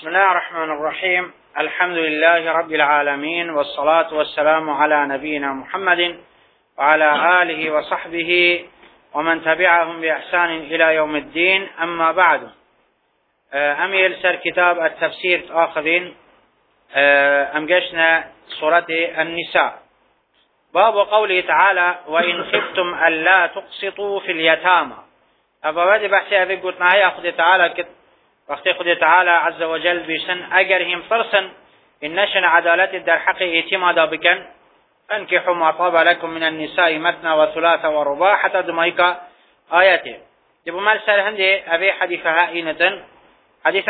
بسم الله الرحمن الرحيم. الحمد لله رب العالمين، والصلاة والسلام على نبينا محمد وعلى آله وصحبه ومن تبعهم بإحسان إلى يوم الدين. أما بعد، أميل سر كتاب التفسير آخرين أمجشنا سورة النساء، باب قوله تعالى: وإن خفتم ألا تقسطوا في اليتامى. أبا بدي بحثي أبي قلتنا هيا خذ تعالى وقتی خود تعالی عز وجل بیشتن اگر هم فرسن این نشن عدالت در حق ایتیم دا بکن، انکحوا ما طاب لكم من النساء مثنى وثلاث ورباع حتى دمائك آیاته. جبو مال سر هنده ابي حديثها اینتن حديث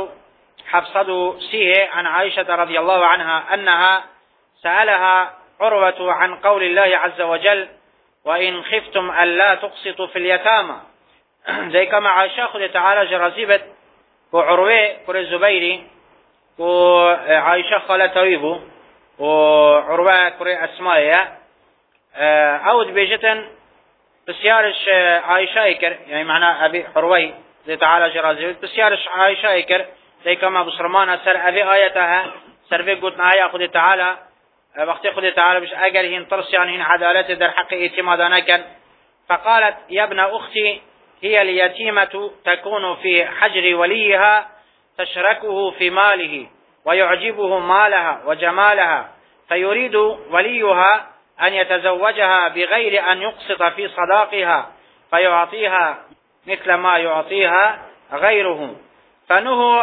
1703 عن عائشة رضي الله عنها أنها سألها عروة عن قول الله عز وجل: وإن خفتم ألا تقسطوا في اليتامى. زي كما عائشة خود تعالى جرازيبت و عروه كر الزبيري و عائشة خالة طيبو و عروه كر أسمائية أود بيجتن بسيارش عائشة يكر، يعني معنى أبي عروه زي تعالى جرازيبت بسيارش عائشة يكر زي كما بصرمان سر أبي آياتها سر في قلتنا آية خد تعالى وقت خد تعالى بش أجر هين ترسي عن هين عدالة در حق اعتمادنا كان. فقالت: يا ابن أختي، هي اليتيمة تكون في حجر وليها تشركه في ماله ويعجبه مالها وجمالها، فيريد وليها أن يتزوجها بغير أن يقسط في صداقها فيعطيها مثل ما يعطيها غيره، فنهوا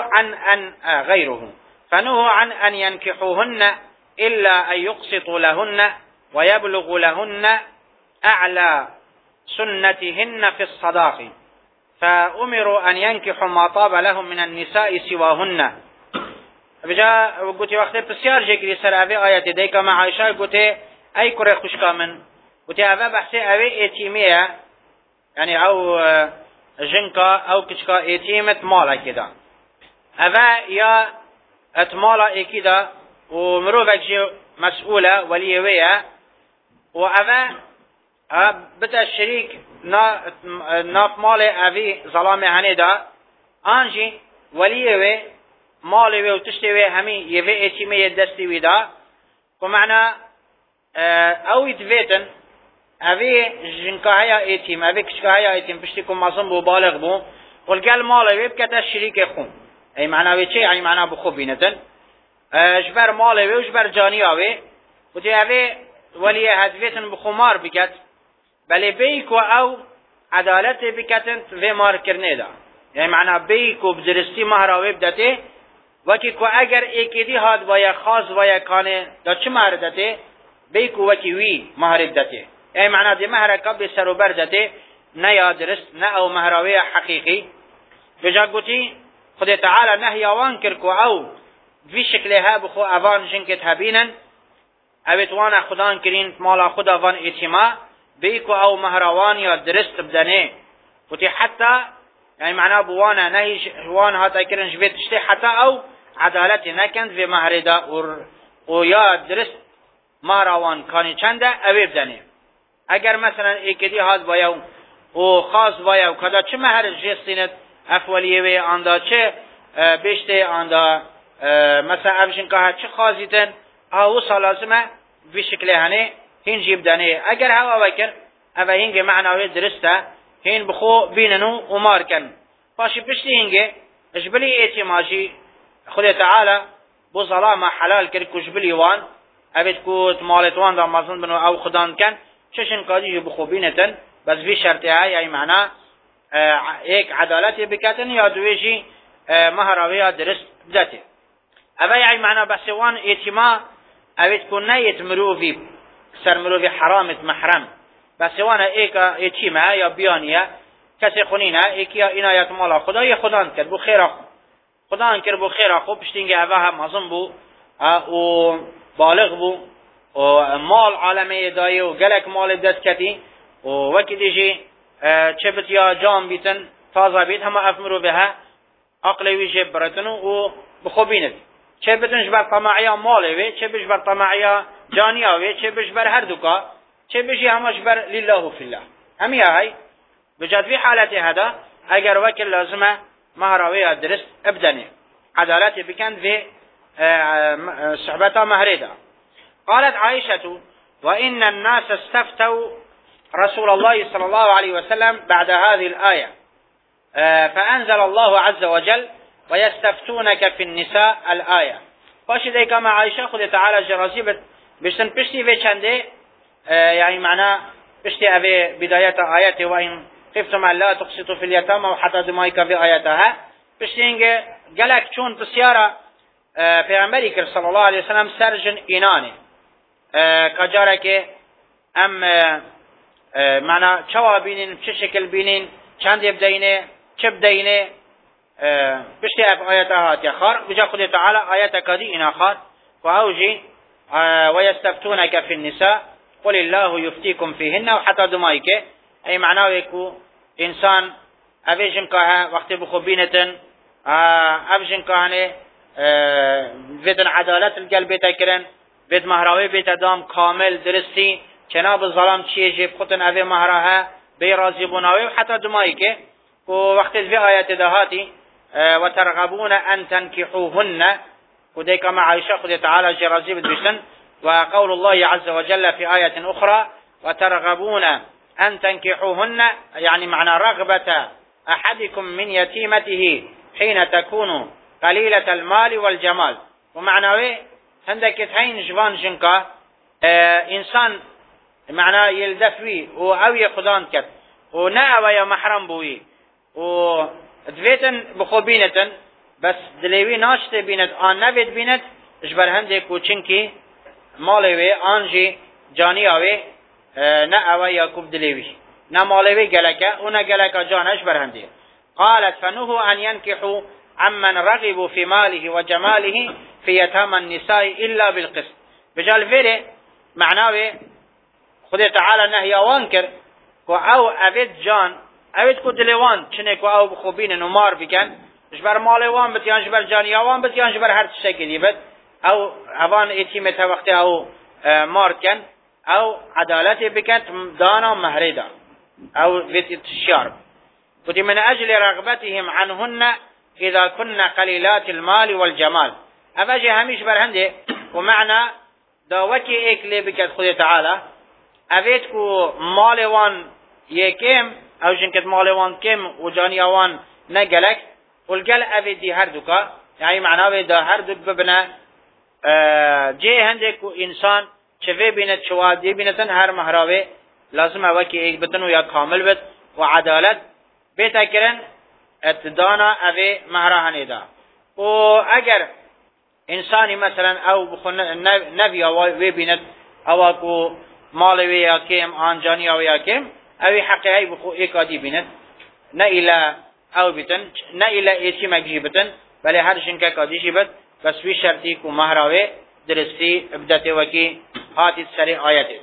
عن أن ينكحوهن إلا أن يقسطوا لهن ويبلغ لهن أعلى سنتهن في الصداق، فأمروا أن ينكحوا ما طاب لهم من النساء سواهن. بجا قلت وقت بسيار جكري سر أبي آيات ديك مع عائشة قلت أي كره خشكا من قلت أبا بحثي أبي إتيمية، يعني أو جنكا أو كشكا إتيمة مالا كده، أبا يا اتمالا إكيدا ومروفك جي مسؤولة وليوية، وأبا بتا الشريك ناف مال أبي ظلام هندا آنجي وليوه مالوه و تشتوه همي يوه اتيمه يدستي ودا، ومعنى او يدويتن أبي جنكاهيا اتيم أبي كشكاهيا اتيم بشتكم مصن بو بالغ بو والقال مالوه بكتا الشريك يخون، اي معنى بيچه اي معنى بخوبينتن جبر مالوه و جبر جانياوه وتي أبي وليه هدويتن بخمار بكت، بله بیکو او عدالت بکتن و مار کرنه دا، یعنی معنی بیکو بدرستی مهراوی بدته وکی کو اگر ایکی هاد ویا خاص ویا کانه دا چه مهر دته بیکو وکی وی مهر دته، یعنی معنی دی مهر کب سر بر دته نه یا درست نه او مهراوی حقیقی. بجا گوتی خود تعالی نهی آوان کر کو او وی شکلها بخو اوان جنکت هبینن اویتوان خدان کرین مالا خود اوان ایتیما بیکو او مهروان یا درست بدنه وتی حتی يعني معناه بوانا نهي وان هذا كرن جبت شتي حتى او عدالت نکند و مهر دا او یا درست مهروان کانی چنده اوی بدنه. اگر مثلا ایکدی هاد باید او خاص باید کدا چه مهر جستینت افولیه و آندا چه بیشته آندا مثلا افشن که چه خاصیتن او سالازمه به شکل هنه هنجی بدنه. اگر هوا وکر او هنگ معناوی درسته هن بخو بیننو امار کن باشی پشتی هنگه اجبلی ایتیماجی خود تعالی بو ظلام حلال کرد کجبلی وان اوید کود مالت وان دا مازن بنو او خدان کن چشن کادی بخو بینتن بس بی شرطه های یعنی معنا ایک عدالتی بکتن یا دویجی مهراوی درست بدته. او یعنی معنا بس وان ایتیما اوید کن نیت مروفی سر مروفی حرامت محرم بس وانا ایکا ایتیمه یا بیانیه کسی خونینه ایکی اینایت مالا خدا یا خدان کرد بو خیره خدان کرد بو خیره خوب پشتینگه اوه هم مظن بو و بالغ بو و مال عالمه دایی و گلک مال دست کتی و وکی دیجی چه بت یا جام بیتن تازه بیت همه افمرو به ها عقل ویجه برتنو و بخوبیند چه بتنش بر طماعیا ماله وی چه بش بر طماعیا جانیا وی چه بش بر هر دوکا چه بشی همش بر لله فی الله همی های بجد فی حالت هدا اگر وکل لازمه مهراوی درست ابدنه. عدالت بکند و صحبتا مهردا. قالت عائشة وإن الناس استفتوا رسول الله صلى الله عليه وسلم بعد هذه الآية فأنزل الله عز وجل ويستفتونك في النساء الآية. باشه دیگه ما عائشة خود تعالی جرازی بشتن پشتی و چنده يعني معناه پشتی اوه بداية آیت و این خفتم الله تقسطوا في اليتامى وحتى دمائك في آیتها پشتی اینگه گلک چون بسیارا پیغمبری کرد صلی الله علیه وسلم سرجن اینانه کجاره که ام معنی چوا بینین چه شکل بینین چند بدینه چه بدینه پشتی اف آیتها هاتی خار بجا خود تعالی آیت کدی اینا خار و اوجی ويستفتونك في النساء قل الله يفتيكم فيهن وحتى دمائك اي معناه يكو انسان اویجن که وقت بخوبینتن اویجن که ویدن عدالت القلب بیتکرن وید مهراوی بیتدام کامل درستی چناب الظلام چیه جیب خودن اوی مهراها بی رازی بناوی و حتی دمایی که و وقت في آیت دهاتی و ترغبون ان تنکحوهن و دیکا مع عائشة خود تعالی جرازی بدوشتن و قول الله عز وجل في آية أخرى وترغبون أن تنكحوهن يعني معنى رغبة أحدكم من يتيمته حين تكون قليلة المال والجمال ومعنى عندك تحين جوان جنكا إنسان معنى يلدفوي أو يقضان كت ونأوى يا محرم بوي ودفيتن بخوبينتن بس دليوي ناشت بينت آن نبيت بينت اجبر هندك وچنكي مالوي آنجي جانياوي نأوى ياكوب دليوي نمالوي قلقا ونا قلقا جانش برهندي. قالت فنهوا أن ينكحوا عمن رغبوا في ماله وجماله في يتامى النساء إلا بالقسط. بجال فيري معناوي خد تعالى نهيوان كر او اوید جان اوید کو دلوان چنه کو او بخوبین نمار بکن جبر مالوان بت یا جبر جانیوان بت یا جبر هر شکلی بت او اوان ایتیمت وقت او مارد کن او عدالت بکن دانا مهردا او ویت تشارب قلت من اجل رغبتهم عنهن اذا كنا قليلات المال والجمال افاجي هميش برهنده ومعنى داوكي ایک لی بکت خود تعالی اوید کو مالوان یکم او جنکت مالوان کم و جانیوان نگلک والقل اوید دی هر دوکا یعنی معناوی دا هر دوک ببنه جه هندک انسان چوه بینت شوادی بینتن هر مهراوی لازم اوکی ایک بتن و یا کامل بت و عدالت بیتا کرن اتدانا اوی مهراهنی دا و اگر انسانی مثلا او بخون نبی اوی بینت اوکو مالوی یا کم آنجانی او یا کم اوی حقیقی بخو ایکادی بیند نه ایلا او بیتن نه ایلا ایسی مگجی بتن بلی هر شنکه کادیشی بد بس وی شرطی کو مهراوی درستی ابدت وکی هاتی سری آیتی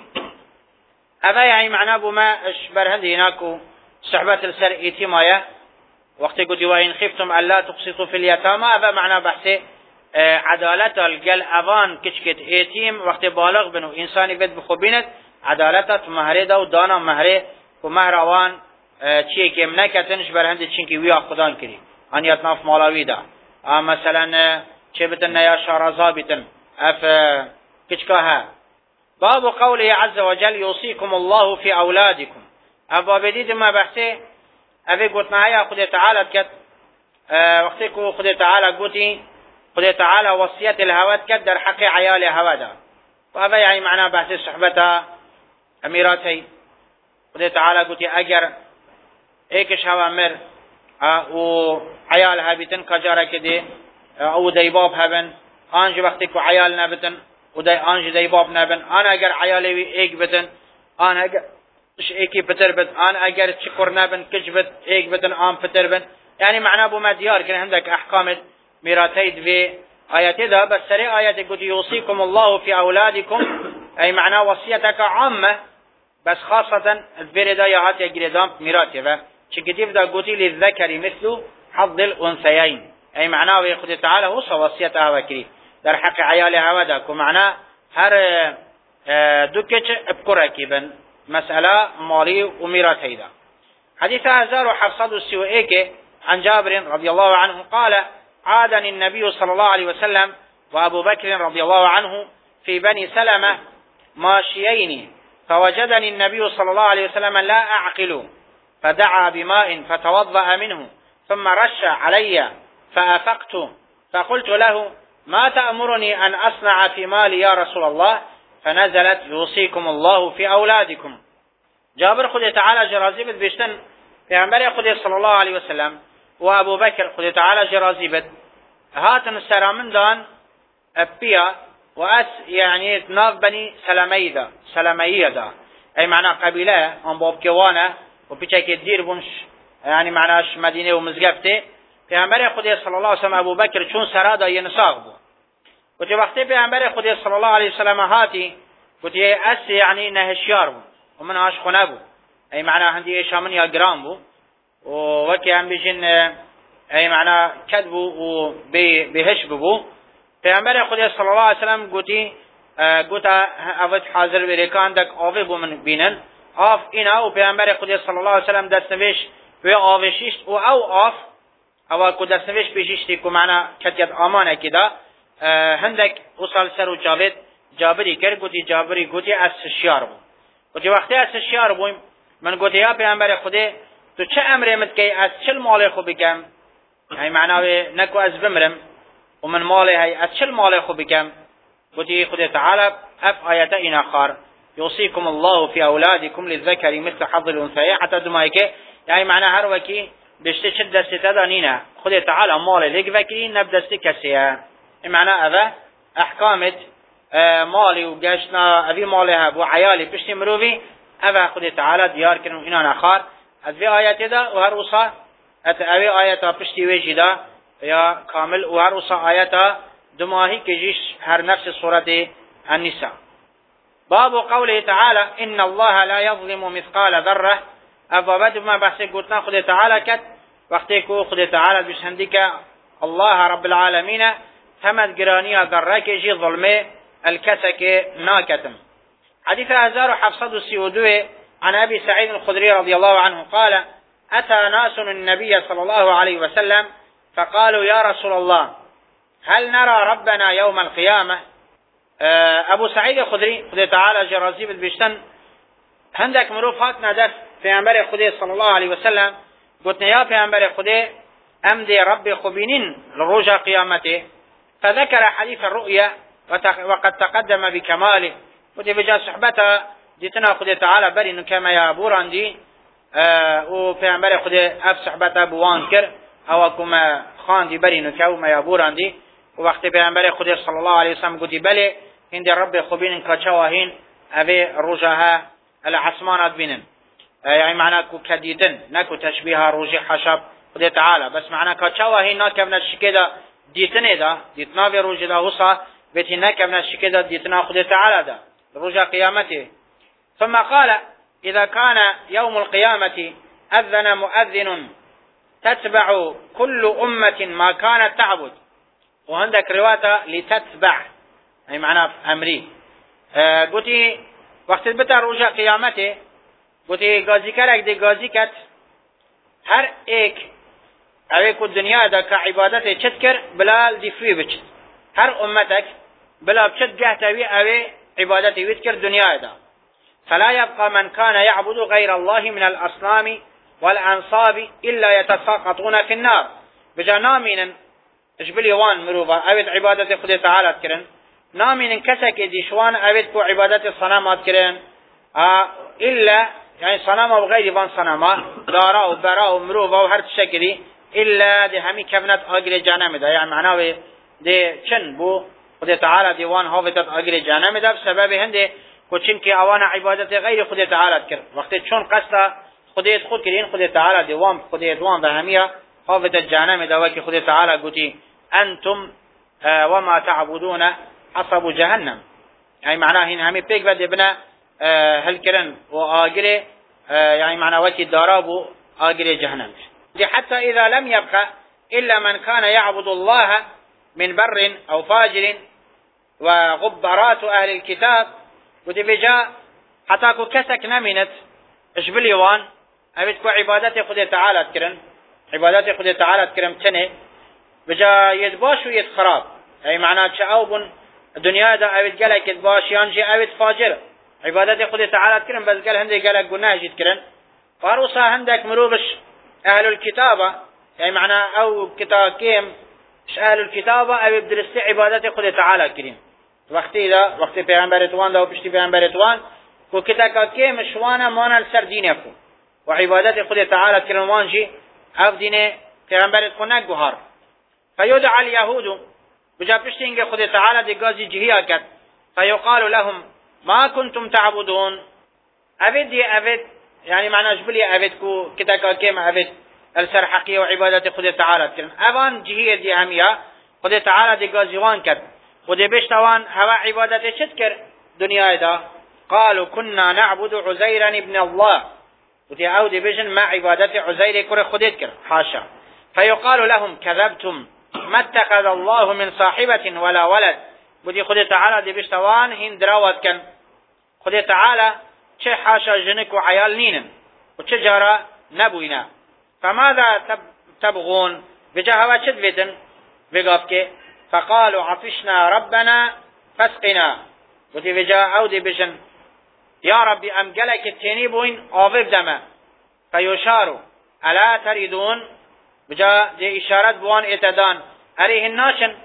اوی یعنی معنا بما اشبرهند هناکو صحبت السر ایتی مایا وقتی قلت وإن خفتم ألا تقسطوا في اليتامى اوی معنا بحثی عدالت الگل اوان کچکت ایتیم وقت بالغ بنو انسانی بد بخوبینت عدالتت مهره دا و دانا مهره و مهر اوان چیه که منکتنش برهند چینکی ویا خدان کری آنیت ناف مالاوی دا مثلا چه بتن نیا شارزا بتن اف کچکا ها باب قوله عز وجل يوصيكم الله في اولادكم ابا بدید ما بحثه اوی گوتنا یا خود تعالی کت وقتی که خود تعالی گوتی خدا تعالى وصية الهوات كد در حق عيال هوادا وهذا يعني معناه بحث صحبتها أميراتي خدا تعالى قلت أجر ايكش هوا مر و عيالها بتن كجارة كده او ديباب هبن آنج وقتی که عيال نبتن و آنج ديباب نبن آن اگر عيالي ايك بتن آن اگر ايكي پتر بت آن اگر چكر نبن كج بت ايك بتن آن پتر بن يعني معناه بما ديار كن عندك احكامت ميراثيد في آيات ده بس سري آيات قلت يوصيكم الله في أولادكم أي معنى وصيتك عامة بس خاصة البير ده يهات يجريدام ميراثه شكتيف ده قلت للذكر مثل حظ الأنثيين أي معناه ويقول تعالى هو وصيتها وكري در حق عيالها ودك ومعناه هر دكتش ابكرك بن مسألة مالي وميراثي ده حديث 1000 وحفصد السوئيك عن جابر رضي الله عنه قال عادني النبي صلى الله عليه وسلم وأبو بكر رضي الله عنه في بني سلمة ماشيين، فوجدني النبي صلى الله عليه وسلم لا أعقل، فدعا بماء فتوضأ منه ثم رش علي فأفقت، فقلت له: ما تأمرني أن أصنع في مالي يا رسول الله؟ فنزلت: يوصيكم الله في أولادكم. جابر خود تعالى جرازي بد بيشتن پیغمبر خود صلى الله عليه وسلم وأبو بكر خود تعالى جرازي بد هاتن السلامن دان أبيا وأس يعني ناف بني سلمية دا أي معنى قبيلة هم باب كوانا وبيشاك الدير بونش يعني معناش مدينة ومزقفته. پیغمبر خود صلى الله عليه وسلم أبو بكر چون سرادا ينساق بو وتي وقتی پیغمبر خود صلى الله عليه وسلم هاتی وتي أس يعني نهشيار بو ومن هاش خونه بو أي معنى هندي شامن يا جرام بو ووكي هم بيجن أي معنى كذبو وبهش بو. پیغمبر خود صلى الله عليه وسلم قوتا أفت حاضر بريكان دك آوه بو من بينن آف إنا و پیغمبر خود صلى الله عليه وسلم دستنوش و آوشيشت و أو آف أو كو دستنوش بيشيشتي كو معنى كتيت آمانه كده هندك وصل سر و جابري كر قوتي جابري قوتي أسشيار بو وتي وقتی أسشيار بو من قوتي يا پیغمبر خود تو چه امره متكي از چل مال خو بكم يعني معناه نكو از بمرم ومن ماله هي از چل مال خو بكم قوتي خود تعالى اف آياتين آخر يوصيكم الله في أولادكم للذكر مثل حظ الأنثيين حتى دمائك يعني معناه هر وكي بشت شد ستدانينا خود تعالى مال لك وكي نبدست كسيه معناه هذا أحكامت مالي وجاشنا أبي مالها أبو عيالي بشتي مروفي أبا خود تعالى ديار كنو إنا نخار أبي آيات دا وهروسا أبي آيات بشتي وجه دا يا كامل وهروسا آيات دماهي كجيش هر نفس سورة النساء. باب قوله تعالى: إن الله لا يظلم مثقال ذرة. أبا بدو ما بحثي قلتنا خود تعالى كت وقتكو خود تعالى بشهندك الله رب العالمين ثمت قرانية ذرة كجي ظلمه الكسك ناكتم. حديث 1732 عن أبي سعيد الخدري رضي الله عنه قال: أتى ناس النبي صلى الله عليه وسلم فقالوا: يا رسول الله هل نرى ربنا يوم القيامة؟ أبو سعيد الخدري خدي تعالى جرازي بالبشتن هندك مروفات ندف في أمر خدي صلى الله عليه وسلم قلتنا يا في أمر خدي أمدي ربي خبينين لرجع قيامته، فذكر حديث الرؤيا وقد تقدم بكماله ودي بجاء صحبته ديتنا خدي تعالى بري كما يا بوران دي وفي أمر خدي أف صحبته بوانكر أو كما خان دي بري كما يا بوران دي ووقت في أمر خدي صلى الله عليه وسلم قلت بلي عند ربي خبين كشواهين أبي رجها العصمانات بينن يعني معناه كديدن نكو تشبيه رجي حشب خدي تعالى بس معناه كشواهين ناكبنا الشكيدة ديتنه دا ديتنا في رجي دا وصا بيتي ناكبنا الشكيدة ديتنا خدي تعالى دا رجا قيامته. ثم قال: إذا كان يوم القيامة أذن مؤذن تتبع كل أمة ما كانت تعبد. وعندك رواية لتتبع أي معنى أمري. قلت وقت بتا رجا قيامته قلت غازي كرك دي غازي كت هر ایک اوه کو دنیا دا که عبادت چت کر بلال دی فوی بچت هر امتك بلا بچت جهتوي اوه عبادت ويت كر دنیا دا فلا يبقى من كان يعبد غير الله من الأصنام والأنصاب إلا يتساقطون في النار. بجا نامين اجبل يوان مروفا اوه عبادت خود تعالى كرن نامين كسك ديشوان اوه كو عبادت صنامات كرن إلا يعني صنامه وغير وان صنامه دارا وبرا ومروفا وهر تشكري إلا دي همي كبنت آقل جانم دا يعني معناه دي چن بو خود تعالى ديوان هافتت آقل جانم دا بسبب هنده كوچن كي اوانا عبادت غير خود تعالى كر وقت چون قصد خودت خود كرين خود تعالى ديوان خودت وان دا همية هافتت جانم دا وكي خود تعالى قوتي أنتم وما تعبدون حصب جهنم يعني معناه هن همي بيك بد ابنا هل كرن وآقل يعني معناه وكي دارابو آقل جهنم. حتى إذا لم يبقى إلا من كان يعبد الله من بر أو فاجر وغبرات أهل الكتاب ودبجاء حتى كو كسك نمنت اشبليوان أبتكو عبادات خود تعالى تكرن عبادات خود تعالى تكرم تنه بجا يدباش ويد خراب أي معناه او بن الدنيا دا اوید گلک يدباش يانجي اوید فاجر عبادت خود تعالى تكرن بس قال هندي قالك قناه جيت كرن فاروسا هندك مروبش أهل الكتابة يعني معنى أو كتاب كيم مش أهل الكتابة أو بدرستي عبادت خود تعالى كريم وقتی دا وقتی پیغمبر توان دا و پشتی پیغمبر توان کو کتا کیم شوانا مانا لسر دین افو و عبادت خود تعالى كريم وانجي او دين پیغمبر تخونك گوهار فيدعى اليهود بجا پشتی انگه خود تعالى دي قازي جهيا كت فيقال لهم ما كنتم تعبدون أبد يا أبد يعني معنى جبلي أبد كو كتا كيم أبد السر حقية وعبادة خود تعالى كرن أبان جهية دي همية خود تعالى دي قازيوان كد خود بيشتوان هوا عبادة شتكر دنيا دا قالوا كنا نعبد عزيرا ابن الله ودي أو دي بيجن ما عبادة عزير كره خودت كر حاشا فيقال لهم كذبتم ما اتخذ الله من صاحبة ولا ولد ودي خود تعالى دي بيشتوان هند راوت كن خود تعالى چه حاشا جنك وعيال نينن وچه جارا نبوينا فماذا تبغون بجاهوا چد بيتن بقافك فقالوا عطشنا ربنا فاسقنا ودي بجا او دي بجن يا ربي ام قلك التيني بوين آفف دما فيشاروا ألا تريدون بجا دي اشارت بوان اتدان اريه الناشن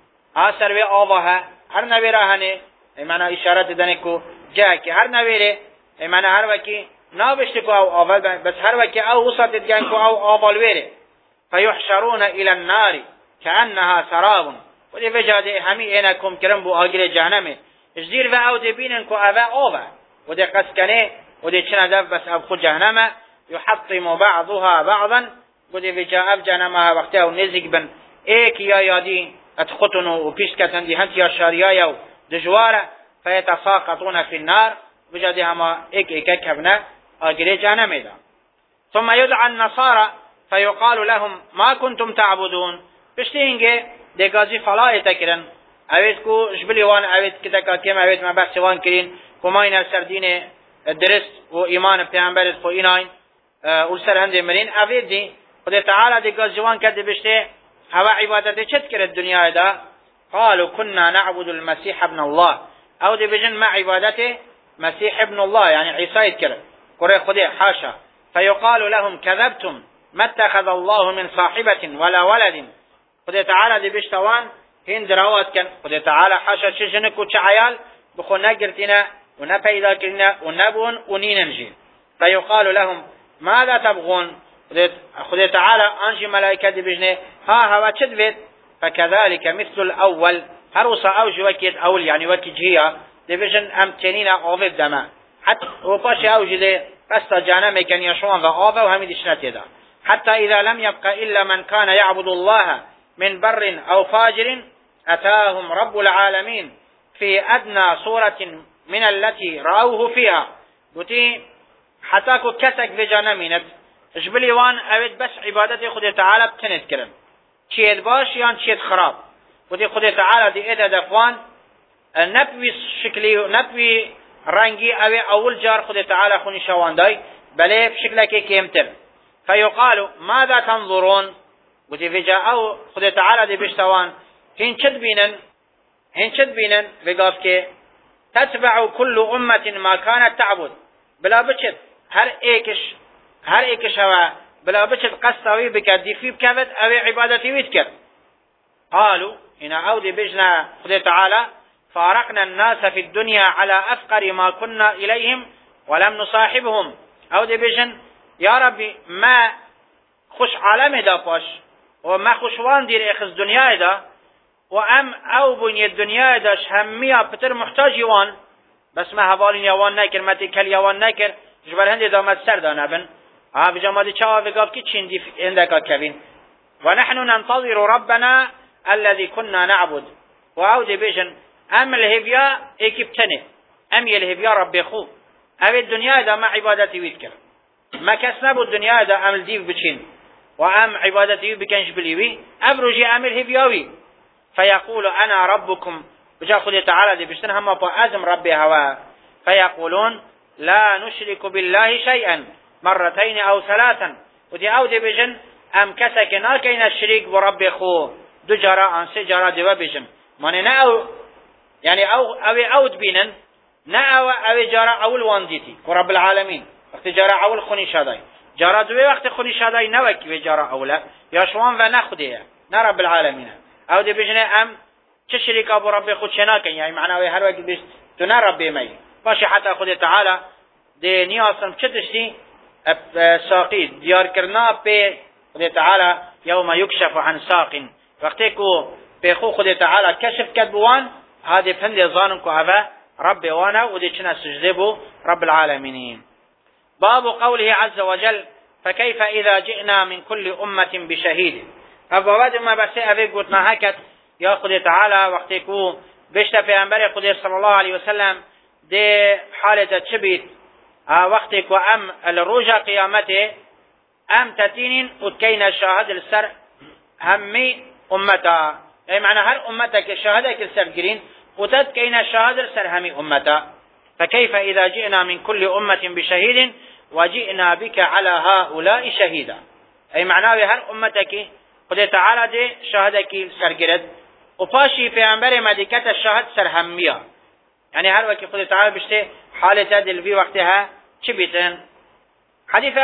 آسر بي آفها هر نبيراهنه معنى اشارت دنكو جاكي هر نبيره معنى هر وكي نابشتكو او آفل بس هر وكي او وسط دنكو او آفل ويره فيحشرون الى النار كأنها سراب ودي بجا همي انكم كرمبو آگل جهنمه اجدير و او دي بيننكو اوه آوه ودي قسكنه ودي چنا دف بس اب خود جهنمه يحطم بعضها بعضا ودي بجا اب جهنمها وقتها ونزق بن ايك يا يادي اتخطنوا وبيشكتن دي هنت يا شاريايا دجواره فيتساقطون في النار بجا دي هما ايك كبنا آگل جهنمه دا ثم يدعى النصارى فيقال لهم ما كنتم تعبدون بشتينجي دي غازي فلا يتكرن اوید کو جبلی وان اوید کتا کیم اوید ما بحث وان کرین کماین سردین درست و ایمان پیامبرت خو ایناین اول سر هنده مرین اوید دی خدا تعالی دی غاز جوان کرده بشته هوا عبادت چت کرد دنیا دا قالوا كنا نعبد المسيح ابن الله او دی بجن ما عبادته مسيح ابن الله يعني عيسى يذكر قرئ خدا حاشا فيقال لهم كذبتم ما اتخذ الله من صاحبة ولا ولد خدا تعالی دی بشتوان هند دراوات كان خدا تعالى حاشا چجنك و چعيال بخو نقرتنا ونپيدا كرنا ونبون ونيننجي فيقال لهم ماذا تبغون خدا تعالى انجي ملائكة دي بجنه ها هوا چد بيت فكذلك مثل الأول هروسا اوجي وكيت أول يعني وكي جهية دي بجن امتنين آفف دما حتى وفاش اوجي دي قصة جانمي كان يشوان وآفا وهمي دي شنات يدا حتى إذا لم يبقى إلا من كان يعبد الله من بر أو فاجر أتاهم رب العالمين في أدنى صورة من التي رأوه فيها قلتي حتاكو كسك بجانمينت اجبلي وان اوید بس عبادت خود تعالى بتنت کرن چید باش یان چید خراب قلتي خود تعالى دي ايدا دفوان نبوي شكلي نبوي رنگي اوي اول جار خود تعالى خوني شوان داي بله بشكلك كيمتر فيقال ماذا تنظرون قلتي فجاء خود تعالى دي بشتوان هين شد بينن بقاف كي تتبع كل أمة ما كانت تعبد بلا بچت هر ايكش هوا بلا بچت قصوي بكدي في بكبت او عبادتي ويتكر قالوا إن عودي بجنا خذ تعالى فارقنا الناس في الدنيا على أفقر ما كنا إليهم ولم نصاحبهم عودي بجن يا ربي ما خوش عالم دا باش وما خوشوان دير اخذ دنيا دا وام او بني الدنيا داش همية بتر محتاج يوان بس ما هوالين يوان ناكر ما تكل يوان ناكر جبال هندي دامت سر دانبن بجمادي چاوا بقاب كي چندي عندك كبين ونحن ننتظر ربنا الذي كنا نعبد وعود بيجن ام الهبيا اكبتنه ام يلهبيا ربي خو او الدنيا دا ما عبادتي ويذكر ما كسنبو الدنيا دا ام الديف بچين وام عبادتي بكنش بليوي ابرجي ام الهبياوي فيقول أنا ربكم بجا خذ تعالى دي بشتن هم بأزم ربي هوا فيقولون لا نشرك بالله شيئا مرتين أو ثلاثا ودي أو دي بجن أم كسك ناكين الشريك بربي خو دو جارا عن سه جارا دوا بيجن ماني نا او يعني او تبينن نا او جارا اول وانديتي رب العالمين وقت جارا اول خوني شاداي جارا دوی وقت خونی شادای نوکی به جارا اوله یا شوان و نخودیه نه رب العالمین او دی بجنه ام چه شریکا بو رب خود شنا کن یعنی معنی هر وقت بیست تو نه رب می باشه حتی خود تعالی دی نیاسم چه دشتی ساقی دیار کرنا به خود تعالی یوم یکشف عن ساق وقتی کو به خود تعالی کشف کد بوان هذه فند ظانن کو هوا رب وانا ودي چنا سجده بو رب العالمين. باب قوله عز وجل فكيف إذا جئنا من كل أمة بشهيد. أبواد ما بس أبي قلنا هكذا يا خد تعالى وقتكو بشتا في أنبري قدير صلى الله عليه وسلم دي حالة تشبيت وقتكو أم الرجا قيامته أم تتين وتكين شاهد السر همي أمتا أي معنى هر أمتك شاهدك السر قرين وتتكين شاهد السر همي أمتا. فكيف إذا جئنا من كل أمة بشهيد وجئنا بك على هؤلاء شهيدا. أي معناه هر أمتك قد تعالى دي شهدك سرقرد وفاشي في أنبر مدكة الشهد سرهمية يعني هر وقت قد تعالى بشته حالة دل في وقتها شبيتن. حديث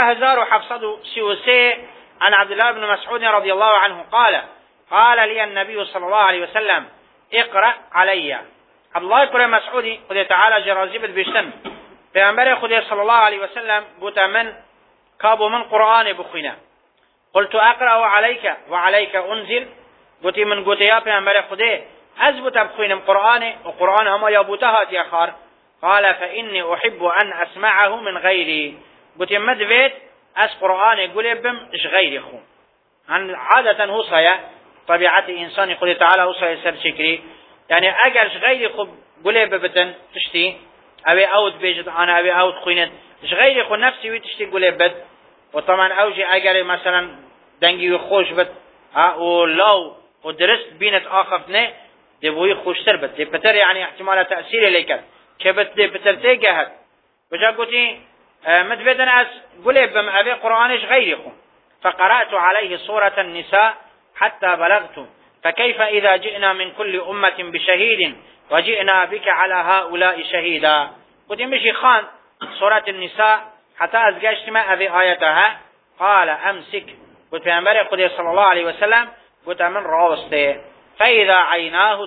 1733 عن عبد الله بن مسعود رضي الله عنه قال لي النبي صلى الله عليه وسلم اقرأ علي. عبد الله بن مسعود قد تعالى جرازيبت بشتن پیامبر خدا صلی الله علیه وسلم گوتا من کابو من قرآن بخوینا قلت اقرأ عليك وعليك انزل گوتی من گوتی یا پیامبر خدا از بوتا بخوینم قرآن و قرآن هما یا بوتا هات یا خار قال فإني أحب أن أسمعه من غيري گوتی مدوید از قرآن قلبم اش غيري خو عن عادة هو صيا طبيعة إنسان خدا تعالى هو صيا سر شكري يعني اگرش غيري خو قلب بتن تشتي اوی اوت بیجد انا اوی اوت خوینت اش غیر خو نفسی وی تشتی گله بد و طبعا اوجی اگر مثلا دنگی خوش بد او لو و درست بینت آخفت نه دبوی خوشتر بد دی پتر یعنی احتمال تأثیر لیکد که بد دی پتر تیگهد وجا گوتی مدبدن از گله بم اوی قرآنش غیر خو فقرأت عليه سورة النساء حتى بلغت فكيف إذا جئنا من كل أمة بشهيد وجئنا بك على هؤلاء شهيدا. قد مشي خان سورة النساء حتى أزجشت ما أبي آياتها قال أمسك قد في أنبري قد صلى الله عليه وسلم قد من راوسته فإذا عيناه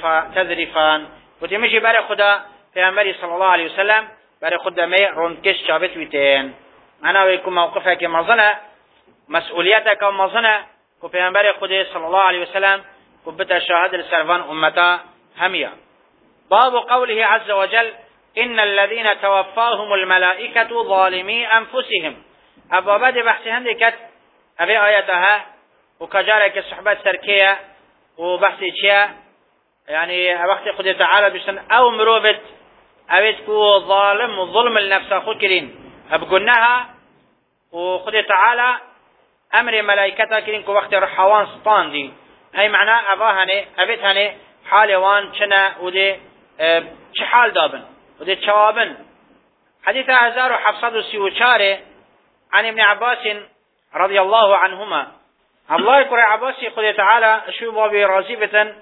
تذرفان قد مشي بري خدا في أنبري صلى الله عليه وسلم بري خدا مي رنكش شابت ويتين أنا ويكم موقفك مظنة مسؤوليتك ومظنة قد في أنبري قد صلى الله عليه وسلم قد بتا شاهد السرفان أمتا هميا. باب قوله عز وجل إن الذين توفاهم الملائكة ظالمي أنفسهم. أبو بعد بحث هندكت أبي آياتها وكجارك الصحبات سركية وبحث شيء يعني وقت قد تعالى بشن أو مروبت أو تكو ظالم وظلم النفس خكرين أبقناها وقد تعالى أمر ملائكتها كرين كو وقت رحوان سطان دي أي معنى أباهني أبيتهني حال وان چنا ودي چه حال دابن ودي جوابن. حديث 1734 عن ابن عباس رضي الله عنهما. الله يقول عباس خد تعالى شو بابي رازبة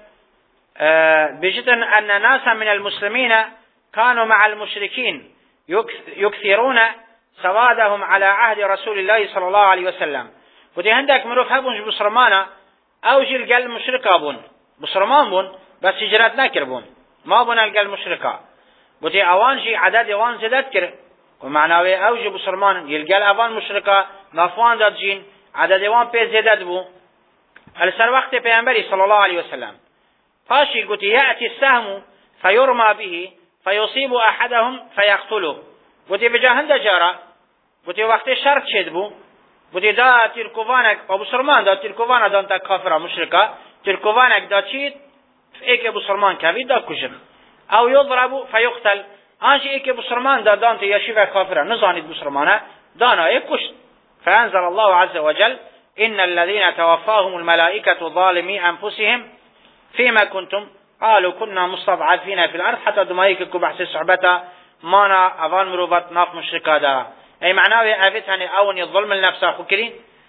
بجدا أن ناسا من المسلمين كانوا مع المشركين يكثرون سوادهم على عهد رسول الله صلى الله عليه وسلم. ودي عندك مروف هبونش بصرمانا او جيل قال مشركا بون بصرمان بون بس هجرت نكر بون ما بون القل مشركا بوتي اوان جي عدد اوان زدت كر ومعناوي اوجي بصرمان يلقال اوان مشركا نافوان داد جين عدد اوان بي زدت بو السر وقت پیغمبري صلى الله عليه وسلم فاشي قلت يأتي السهم فيرمى به فيصيب احدهم فيقتله قلت بجاهند جارة قلت وقت شرط شد بو قلت دا تلكوفانك ابو سرمان دا تلكوفانا دا انتا كافرة مشركة تلكوفانك دا تشيد ايك ابو سرمان كافي دا كشر او يضرب فيقتل انشي ايك ابو سرمان دا دانت يشيفة كافرة نزاني ابو سرمانة دانا ايك كشت. فانزل الله عز وجل ان الذين توفاهم الملائكة ظالمي انفسهم فيما كنتم قالوا كنا مستضعفين في الارض حتى دمائك بحث صحبتا مانا اوان مروبات ناف مشركة دا اي معناه افت هني اون الظلم النفس خكرين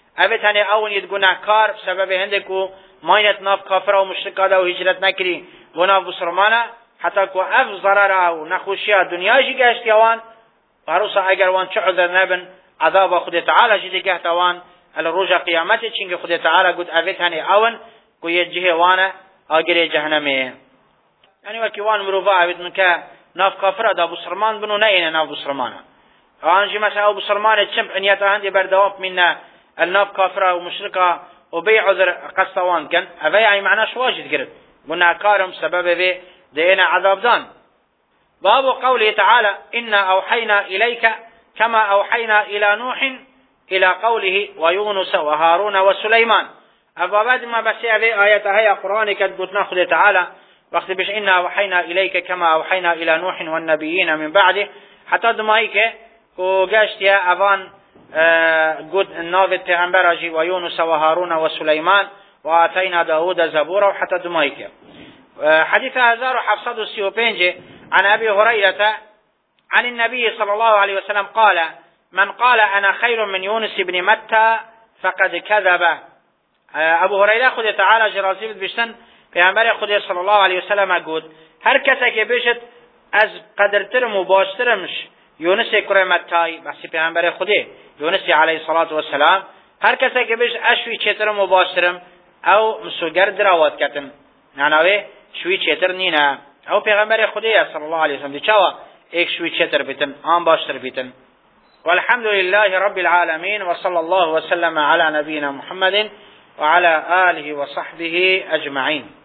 اوتنی اون ید گناهکار سبب هندکو ماینت ناف کافر و مشرکا دا و هجرت نکری و ناف بسرمانه حتی که اف ضرر و نخوشی دنیا جی گشتی وان هروسا اگر وان چه عذر نبن عذاب خود تعالی جی دیگه توان الروج قیامت چینگ خود تعالی گود اوتنی اون که یه جه وانه آگر جهنمه یعنی وکی وان مروفا اوید من که ناف کافر دا بسرمان بنو نه اینه ناف بسرمانه آنجی مثلا او بسرمانه چم عنیتا هندی بردواب من الناف كافرة ومشركة وبيع عذر قصوان كان هذا يعني معناش واجد قرب قلنا كارم سبب به دينا عذاب دان باب قوله تعالى إنا أوحينا إليك كما أوحينا إلى نوح إلى قوله ويونس وهارون وسليمان أبا بعد ما بسيء به آية هي قرآن كتبت ناخذ تعالى وقت بش إنا أوحينا إليك كما أوحينا إلى نوح والنبيين من بعده حتى دمائك وقاشت يا أبان قد النافذ پیغمبر اجی و یونس و هارون و سلیمان و آتینا داود زبورا و حتی دمائک حديث 1735 عن أبي هريرة عن النبي صلى الله عليه وسلم قال من قال أنا خير من يونس بن متى فقد كذب. أبو هريرة خود تعالى جرازي بشتن پیغمبر خود صلی الله علیه وسلم گفت هر کسی که بشد از قدرترم و باشترمش یونس کره متی بسی پیغمبر خود یونس علیه الصلاة والسلام هر کسی که بش اشوی چترم و باشترم او مسوگر دراوت کتن معنی شوی چتر نینه او پیغمبر خود صلی الله علیه وسلم دیچوا ایک شوی چتر بیتن آن باشتر بیتن. والحمد لله رب العالمين وصلى الله وسلم على نبينا محمد وعلى آله وصحبه أجمعين.